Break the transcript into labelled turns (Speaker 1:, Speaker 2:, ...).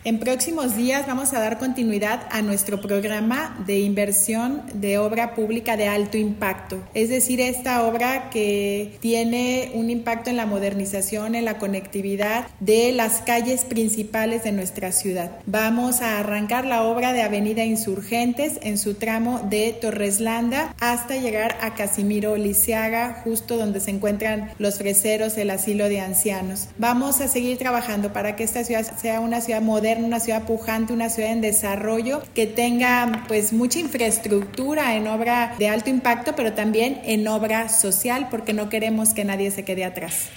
Speaker 1: En próximos días vamos a dar continuidad a nuestro programa de inversión de obra pública de alto impacto, es decir, esta obra que tiene un impacto en la modernización, en la conectividad de las calles principales de nuestra ciudad. Vamos a arrancar la obra de Avenida Insurgentes en su tramo de Torreslanda hasta llegar a Casimiro Lisiaga, justo donde se encuentran los freseros, el asilo de ancianos. Vamos a seguir trabajando para que esta ciudad sea una ciudad moderna, una ciudad pujante, una ciudad en desarrollo, que tenga pues mucha infraestructura en obra de alto impacto, pero también en obra social, porque no queremos que nadie se quede atrás.